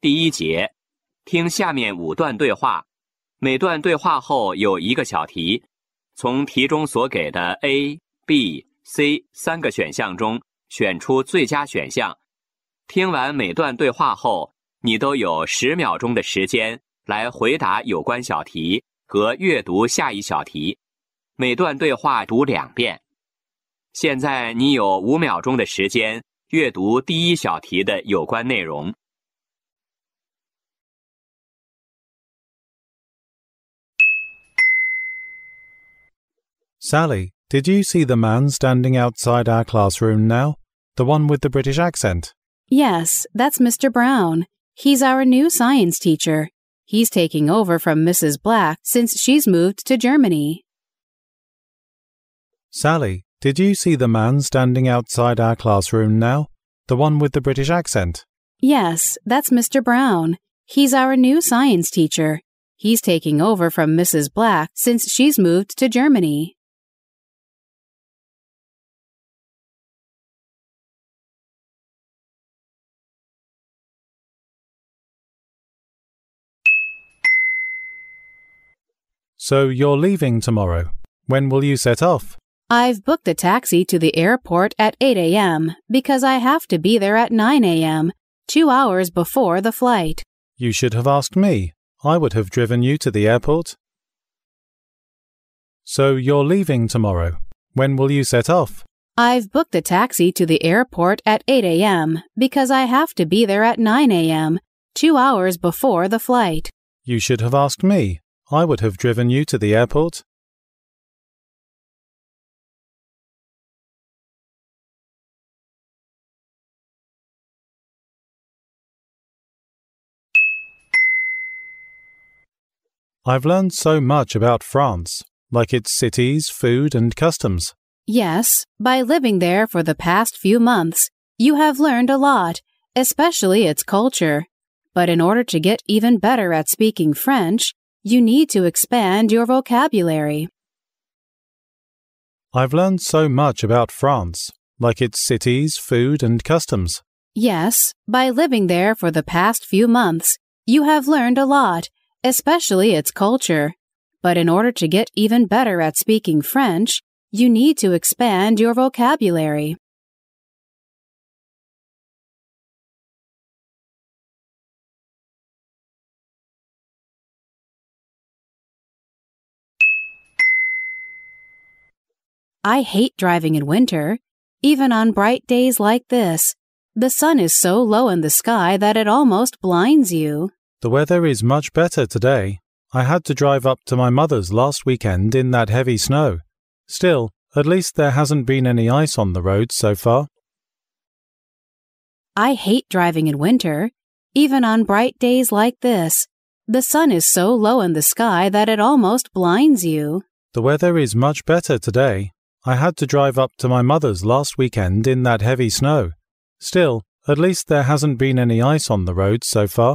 第一节，听下面5段对话，每段对话后有1个小题，从题中所给的 A、B、C 3个选项中选出最佳选项。听完每段对话后，你都有10秒钟的时间来回答有关小题和阅读下一小题。每段对话读2遍。现在你有5秒钟的时间阅读第一小题的有关内容。 Sally, did you see the man standing outside our classroom now? The one with the British accent? Yes, that's Mr. Brown. He's our new science teacher. He's taking over from Mrs. Black since she's moved to Germany. Sally, did you see the man standing outside our classroom now? The one with the British accent? Yes, that's Mr. Brown. He's our new science teacher. He's taking over from Mrs. Black since she's moved to Germany. So you're leaving tomorrow. When will you set off? I've booked a taxi to the airport at 8 a.m. because I have to be there at 9 a.m., 2 hours before the flight. You should have asked me. I would have driven you to the airport. So you're leaving tomorrow. When will you set off? I've booked a taxi to the airport at 8 a.m. because I have to be there at 9 a.m., 2 hours before the flight. You should have asked me. I would have driven you to the airport. I've learned so much about France, like its cities, food, and customs. Yes, by living there for the past few months, you have learned a lot, especially its culture. But in order to get even better at speaking French, you need to expand your vocabulary. I've learned so much about France, like its cities, food, and customs. Yes, by living there for the past few months, you have learned a lot, especially its culture. But in order to get even better at speaking French, you need to expand your vocabulary. I hate driving in winter, even on bright days like this. The sun is so low in the sky that it almost blinds you. The weather is much better today. I had to drive up to my mother's last weekend in that heavy snow. Still, at least there hasn't been any ice on the roads so far. I hate driving in winter, even on bright days like this. The sun is so low in the sky that it almost blinds you. The weather is much better today. I had to drive up to my mother's last weekend in that heavy snow. Still, at least there hasn't been any ice on the roads so far.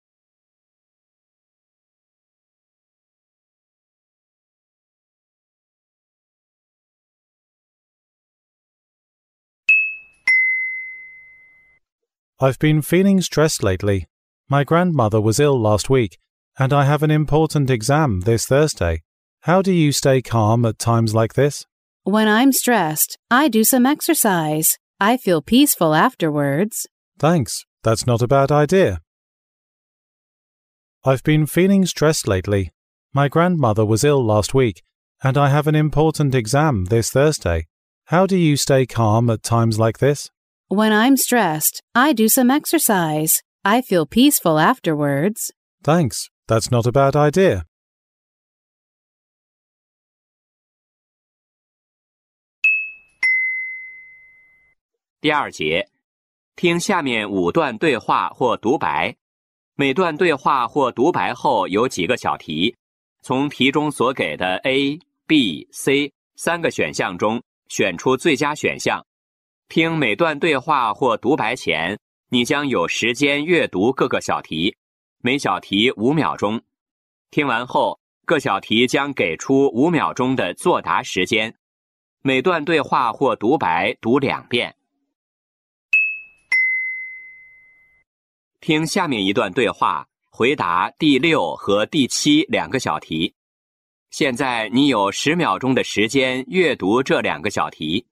I've been feeling stressed lately. My grandmother was ill last week, and I have an important exam this Thursday. How do you stay calm at times like this? When I'm stressed, I do some exercise. I feel peaceful afterwards. Thanks. That's not a bad idea. I've been feeling stressed lately. My grandmother was ill last week, and I have an important exam this Thursday. How do you stay calm at times like this? When I'm stressed, I do some exercise. I feel peaceful afterwards. Thanks. That's not a bad idea. 第2节，听下面5段对话或独白，每段对话或独白后有几个小题，从题中所给的 A、B、C 3个选项中选出最佳选项。听每段对话或独白前，你将有时间阅读各个小题，每小题5秒钟。听完后，各小题将给出5秒钟的作答时间。每段对话或独白读2遍。 听下面一段对话，回答第6和第7两个小题。现在你有10秒钟的时间阅读这2个小题。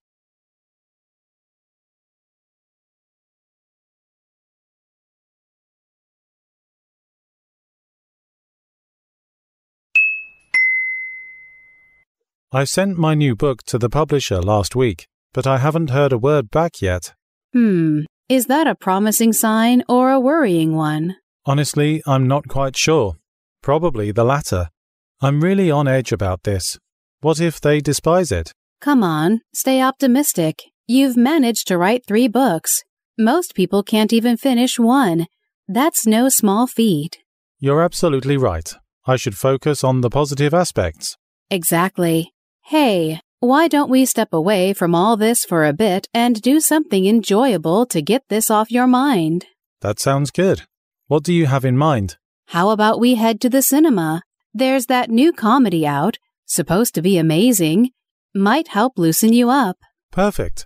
I sent my new book to the publisher last week, but I haven't heard a word back yet. Is that a promising sign or a worrying one? Honestly, I'm not quite sure. Probably the latter. I'm really on edge about this. What if they despise it? Come on, stay optimistic. You've managed to write 3 books. Most people can't even finish 1. That's no small feat. You're absolutely right. I should focus on the positive aspects. Exactly. Hey, why don't we step away from all this for a bit and do something enjoyable to get this off your mind? That sounds good. What do you have in mind? How about we head to the cinema? There's that new comedy out, supposed to be amazing. Might help loosen you up. Perfect.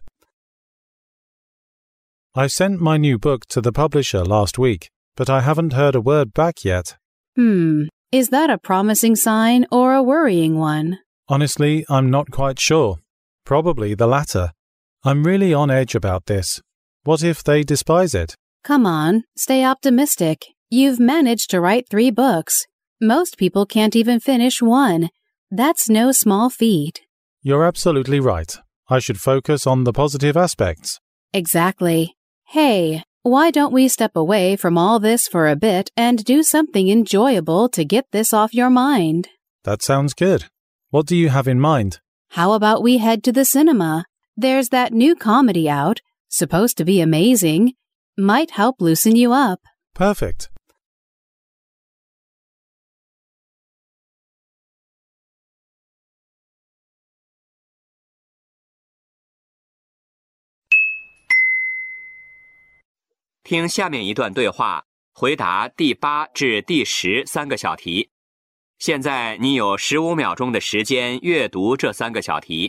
I sent my new book to the publisher last week, but I haven't heard a word back yet. Is that a promising sign or a worrying one? Honestly, I'm not quite sure. Probably the latter. I'm really on edge about this. What if they despise it? Come on, stay optimistic. You've managed to write 3 books. Most people can't even finish 1. That's no small feat. You're absolutely right. I should focus on the positive aspects. Exactly. Hey, why don't we step away from all this for a bit and do something enjoyable to get this off your mind? That sounds good. What do you have in mind? How about we head to the cinema? There's that new comedy out, supposed to be amazing. Might help loosen you up. Perfect. 听下面一段对话，回答第8至第10三个小题。现在你有15秒钟的时间阅读这3个小题。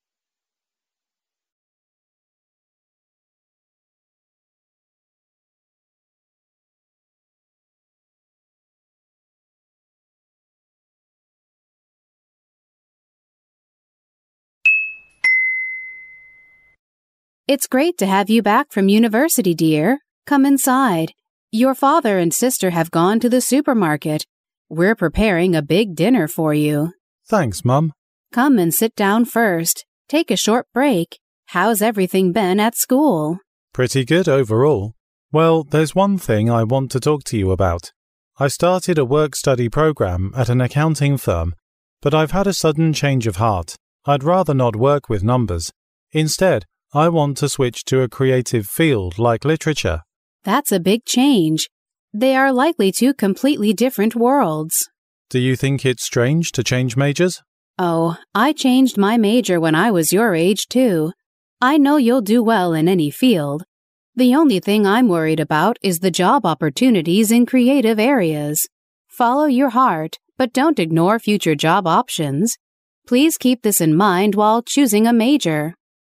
It's great to have you back from university, dear. Come inside. Your father and sister have gone to the supermarket. We're preparing a big dinner for you. Thanks, Mum. Come and sit down first. Take a short break. How's everything been at school? Pretty good overall. Well, there's one thing I want to talk to you about. I started a work-study program at an accounting firm, but I've had a sudden change of heart. I'd rather not work with numbers. Instead, I want to switch to a creative field like literature. That's a big change. They are likely 2 completely different worlds. Do you think it's strange to change majors? Oh, I changed my major when I was your age, too. I know you'll do well in any field. The only thing I'm worried about is the job opportunities in creative areas. Follow your heart, but don't ignore future job options. Please keep this in mind while choosing a major.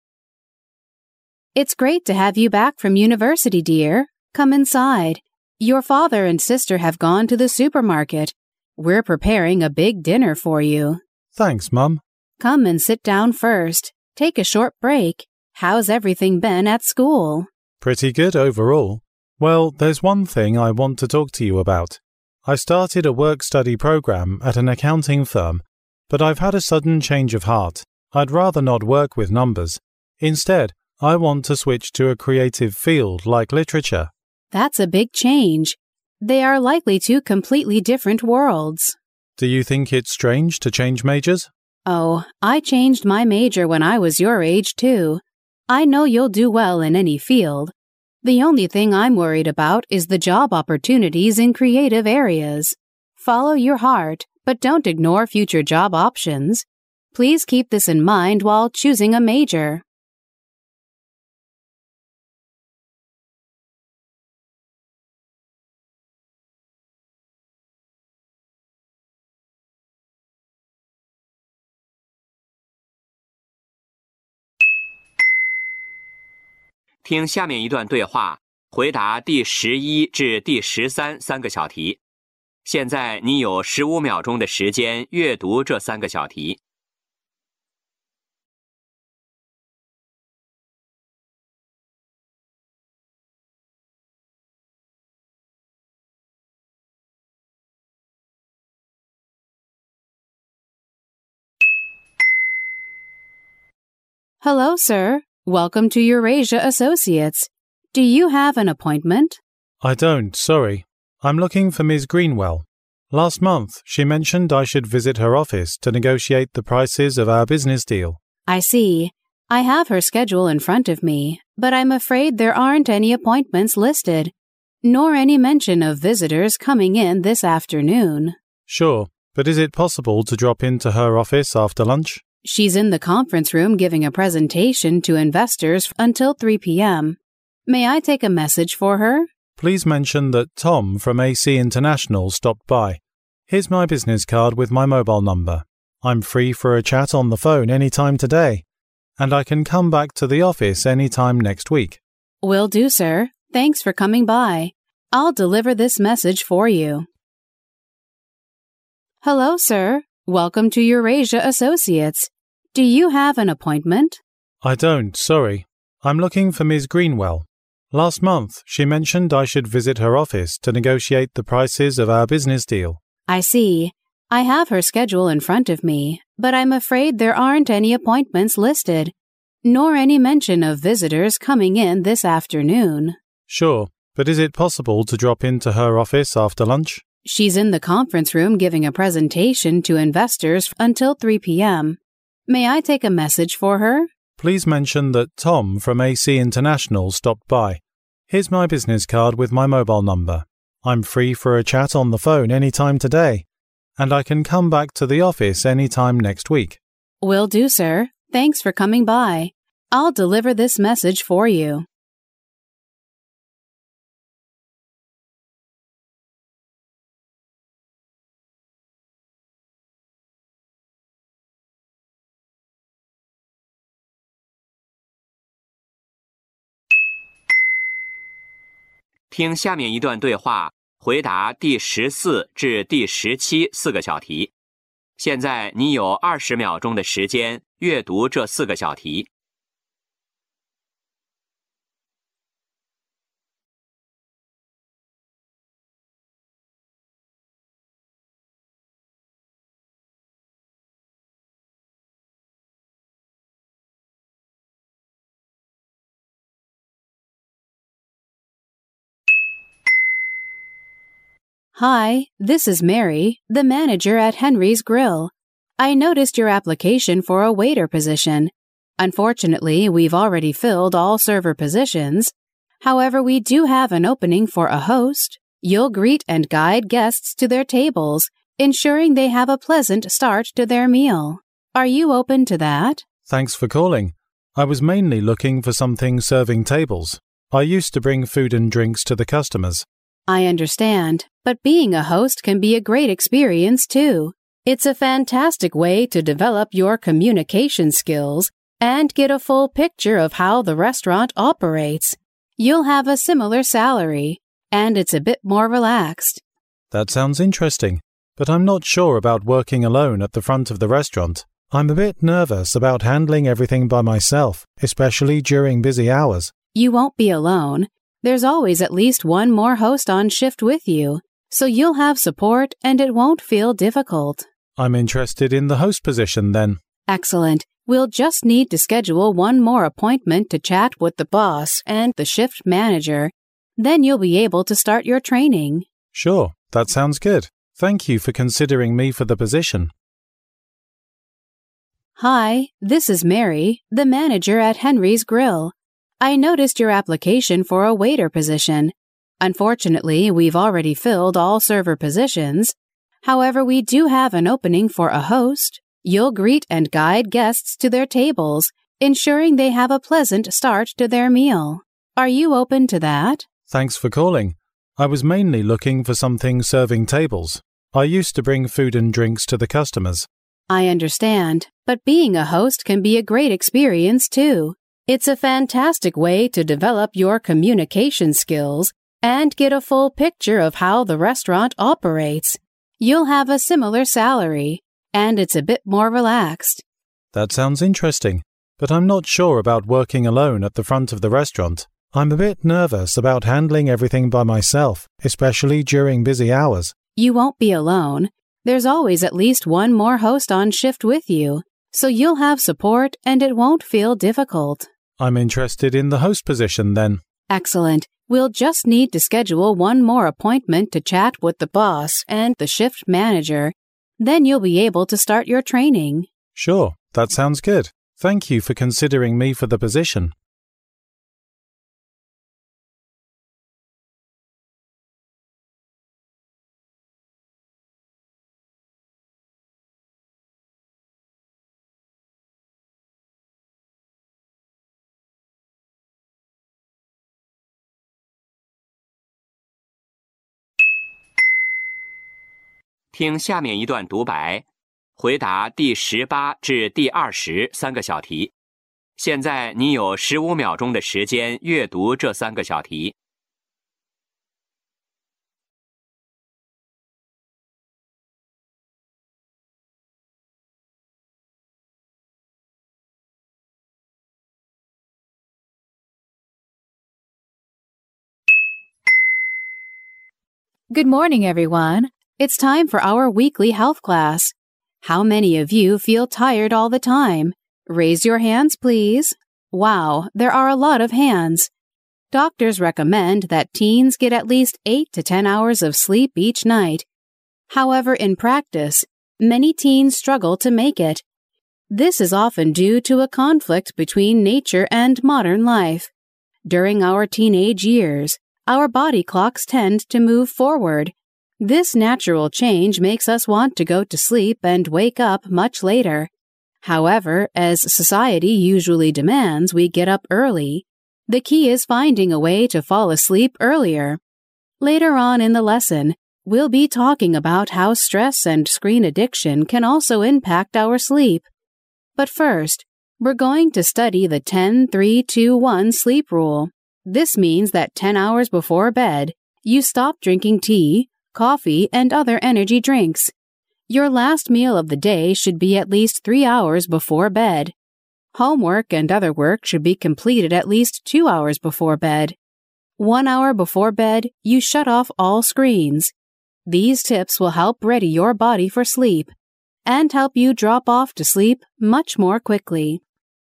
It's great to have you back from university, dear. Come inside. Your father and sister have gone to the supermarket. We're preparing a big dinner for you. Thanks, Mum. Come and sit down first. Take a short break. How's everything been at school? Pretty good overall. Well, there's one thing I want to talk to you about. I started a work-study program at an accounting firm, but I've had a sudden change of heart. I'd rather not work with numbers. Instead, I want to switch to a creative field like literature. That's a big change. They are likely 2 completely different worlds. Do you think it's strange to change majors? Oh, I changed my major when I was your age, too. I know you'll do well in any field. The only thing I'm worried about is the job opportunities in creative areas. Follow your heart, but don't ignore future job options. Please keep this in mind while choosing a major. 听下面一段对话， 回答第11至第13三个小题。现在你有15秒钟的时间阅读这3个小题。 Hello, sir. Welcome to Eurasia Associates. Do you have an appointment? I don't, sorry. I'm looking for Ms. Greenwell. Last month, she mentioned I should visit her office to negotiate the prices of our business deal. I see. I have her schedule in front of me, but I'm afraid there aren't any appointments listed, nor any mention of visitors coming in this afternoon. Sure, but is it possible to drop into her office after lunch? She's in the conference room giving a presentation to investors until 3 p.m. May I take a message for her? Please mention that Tom from AC International stopped by. Here's my business card with my mobile number. I'm free for a chat on the phone any time today, and I can come back to the office any time next week. Will do, sir. Thanks for coming by. I'll deliver this message for you. Hello, sir. Welcome to Eurasia Associates. Do you have an appointment? I don't, sorry. I'm looking for Ms. Greenwell. Last month, she mentioned I should visit her office to negotiate the prices of our business deal. I see. I have her schedule in front of me, but I'm afraid there aren't any appointments listed, nor any mention of visitors coming in this afternoon. Sure, but is it possible to drop into her office after lunch? She's in the conference room giving a presentation to investors until 3 p.m. May I take a message for her? Please mention that Tom from AC International stopped by. Here's my business card with my mobile number. I'm free for a chat on the phone any time today, and I can come back to the office any time next week. Will do, sir. Thanks for coming by. I'll deliver this message for you. 听下面一段对话，回答第14至第17四个小题。现在你有20秒钟的时间阅读这4个小题。 Hi, this is Mary, the manager at Henry's Grill. I noticed your application for a waiter position. Unfortunately, we've already filled all server positions. However, we do have an opening for a host. You'll greet and guide guests to their tables, ensuring they have a pleasant start to their meal. Are you open to that? Thanks for calling. I was mainly looking for something serving tables. I used to bring food and drinks to the customers. I understand, but being a host can be a great experience too. It's a fantastic way to develop your communication skills and get a full picture of how the restaurant operates. You'll have a similar salary, and it's a bit more relaxed. That sounds interesting, but I'm not sure about working alone at the front of the restaurant. I'm a bit nervous about handling everything by myself, especially during busy hours. You won't be alone. There's always at least one more host on shift with you, so you'll have support and it won't feel difficult. I'm interested in the host position then. Excellent. We'll just need to schedule one more appointment to chat with the boss and the shift manager. Then you'll be able to start your training. Sure, that sounds good. Thank you for considering me for the position. Hi, this is Mary, the manager at Henry's Grill. I noticed your application for a waiter position. Unfortunately, we've already filled all server positions. However, we do have an opening for a host. You'll greet and guide guests to their tables, ensuring they have a pleasant start to their meal. Are you open to that? Thanks for calling. I was mainly looking for something serving tables. I used to bring food and drinks to the customers. I understand, but being a host can be a great experience too. It's a fantastic way to develop your communication skills and get a full picture of how the restaurant operates. You'll have a similar salary, and it's a bit more relaxed. That sounds interesting, but I'm not sure about working alone at the front of the restaurant. I'm a bit nervous about handling everything by myself, especially during busy hours. You won't be alone. There's always at least one more host on shift with you, so you'll have support and it won't feel difficult. I'm interested in the host position then. Excellent. We'll just need to schedule one more appointment to chat with the boss and the shift manager. Then you'll be able to start your training. Sure, that sounds good. Thank you for considering me for the position. 听下面一段独白，回答第18至第20三个小题。现在你有15秒钟的时间阅读这3个小题。 Good morning, everyone. It's time for our weekly health class. How many of you feel tired all the time? Raise your hands, please. Wow, there are a lot of hands. Doctors recommend that teens get at least 8 to 10 hours of sleep each night. However, in practice, many teens struggle to make it. This is often due to a conflict between nature and modern life. During our teenage years, our body clocks tend to move forward. This natural change makes us want to go to sleep and wake up much later. However, as society usually demands we get up early, the key is finding a way to fall asleep earlier. Later on in the lesson, we'll be talking about how stress and screen addiction can also impact our sleep. But first, we're going to study the 10-3-2-1 sleep rule. This means that 10 hours before bed, you stop drinking tea, coffee, and other energy drinks. Your last meal of the day should be at least 3 hours before bed. Homework and other work should be completed at least 2 hours before bed. 1 hour before bed, you shut off all screens. These tips will help ready your body for sleep and help you drop off to sleep much more quickly.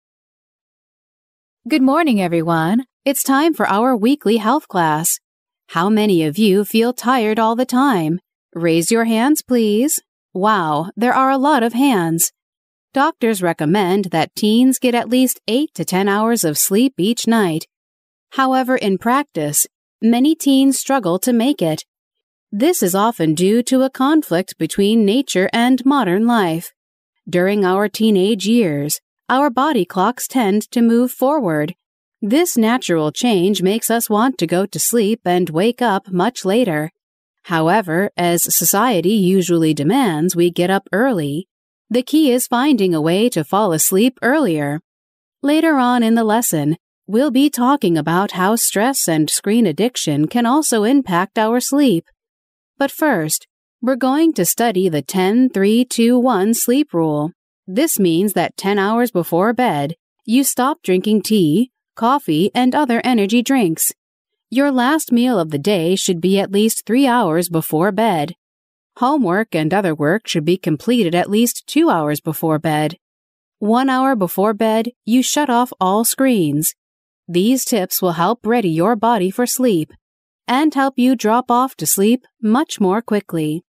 Good morning, everyone. It's time for our weekly health class. How many of you feel tired all the time? Raise your hands, please. Wow, there are a lot of hands. Doctors recommend that teens get at least 8 to 10 hours of sleep each night. However, in practice, many teens struggle to make it. This is often due to a conflict between nature and modern life. During our teenage years, our body clocks tend to move forward. This natural change makes us want to go to sleep and wake up much later. However, as society usually demands we get up early, the key is finding a way to fall asleep earlier. Later on in the lesson, we'll be talking about how stress and screen addiction can also impact our sleep. But first, we're going to study the 10-3-2-1 sleep rule. This means that 10 hours before bed, you stop drinking tea, coffee, and other energy drinks. Your last meal of the day should be at least 3 hours before bed. Homework and other work should be completed at least 2 hours before bed. 1 hour before bed, you shut off all screens. These tips will help ready your body for sleep and help you drop off to sleep much more quickly.